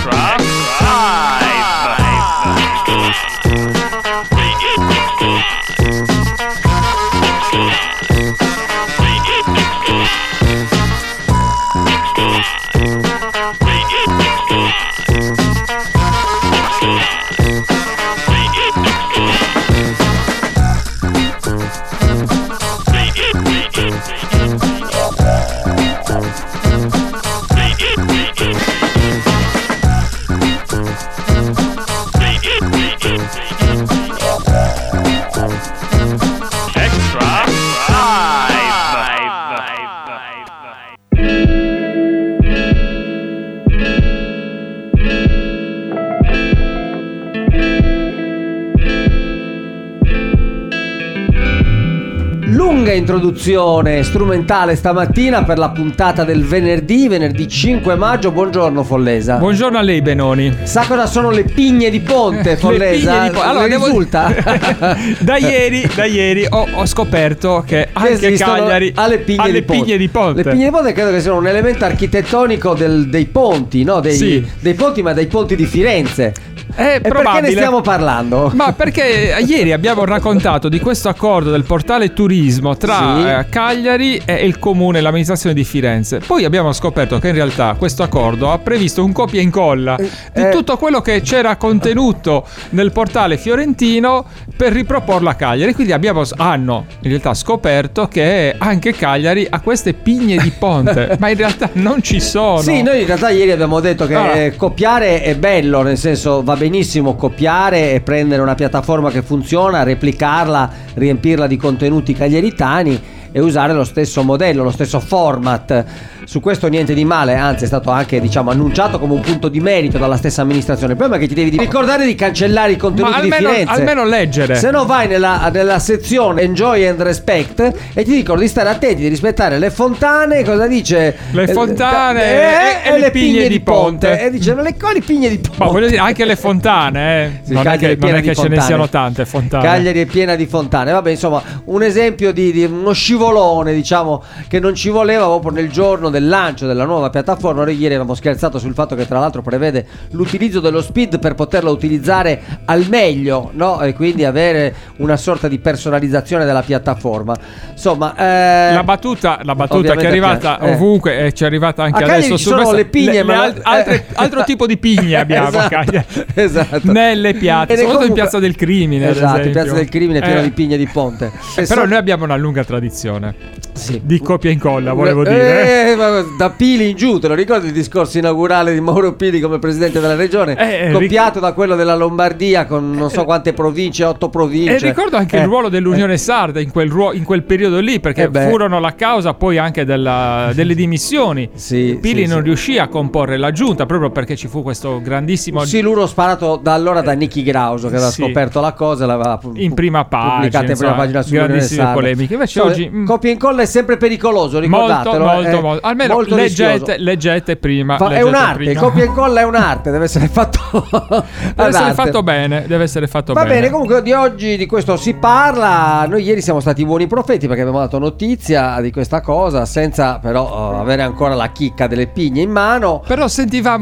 Introduzione strumentale stamattina per la puntata del venerdì 5 maggio. Buongiorno Follesa. Buongiorno a lei Benoni. Sa cosa sono le pigne di Ponte, Follesa? Allora, risulta? Da ieri ho scoperto che anche Cagliari ha le pigne di Ponte. Le pigne di Ponte credo che siano un elemento architettonico dei ponti, no? Dei ponti, ma dei ponti di Firenze. E perché ne stiamo parlando? Ma perché ieri abbiamo raccontato di questo accordo del portale turismo tra Cagliari e il comune, l'amministrazione di Firenze. Poi abbiamo scoperto che in realtà questo accordo ha previsto un copia e incolla di tutto quello che c'era contenuto nel portale fiorentino per riproporlo a Cagliari. Quindi hanno in realtà scoperto che anche Cagliari ha queste pigne di ponte, ma in realtà non ci sono. Sì, noi in realtà ieri abbiamo detto che copiare è bello, nel senso va benissimo copiare e prendere una piattaforma che funziona, replicarla, riempirla di contenuti cagliaritani e usare lo stesso modello, lo stesso format. Su questo niente di male, anzi è stato anche annunciato come un punto di merito dalla stessa amministrazione. Il problema è che ti devi ricordare di cancellare i contenuti di Firenze, almeno leggere, se no vai nella sezione Enjoy and Respect e ti dicono di stare attenti, di rispettare le fontane. Cosa dice? Le fontane e le pigne di Ponte. E dice le pigne di Ponte. Ma voglio dire anche le fontane, sì, non è che ce ne siano tante fontane. Cagliari è piena di fontane. Vabbè, insomma, un esempio di uno scivolone, che non ci voleva proprio nel giorno del lancio della nuova piattaforma. Noi ieri avevamo scherzato sul fatto che tra l'altro prevede l'utilizzo dello SPID per poterla utilizzare al meglio, no? E quindi avere una sorta di personalizzazione della piattaforma. Insomma, la battuta che è arrivata ovunque e ci è arrivata anche adesso. Ci sono le pigne, altro tipo di pigne abbiamo a Cagliari. Esatto. Nelle piazze, soprattutto in Piazza del Crimine. Esatto, in Piazza del Crimine pieno di pigne di Ponte. Però noi abbiamo una lunga tradizione di copia e incolla, volevo dire. Da Pili in giù, te lo ricordi il discorso inaugurale di Mauro Pili come presidente della regione? Copiato da quello della Lombardia con non so quante province, 8 province. E ricordo anche il ruolo dell'Unione Sarda in quel periodo lì, perché furono la causa poi anche delle dimissioni. Pili non riuscì a comporre la giunta proprio perché ci fu questo grandissimo siluro sparato da allora da Nicky Grauso, che aveva scoperto la cosa e l'aveva in prima pagina, pubblicata in prima pagina sull'Unione Sarda. Polemiche. Invece oggi copia e incolla è sempre pericoloso, ricordatelo. Molto. Almeno leggete prima. È un'arte, il copia e incolla è un'arte, deve essere fatto bene. Va bene, comunque di oggi di questo si parla. Noi ieri siamo stati buoni profeti perché abbiamo dato notizia di questa cosa senza però avere ancora la chicca delle pigne in mano. Però sentivamo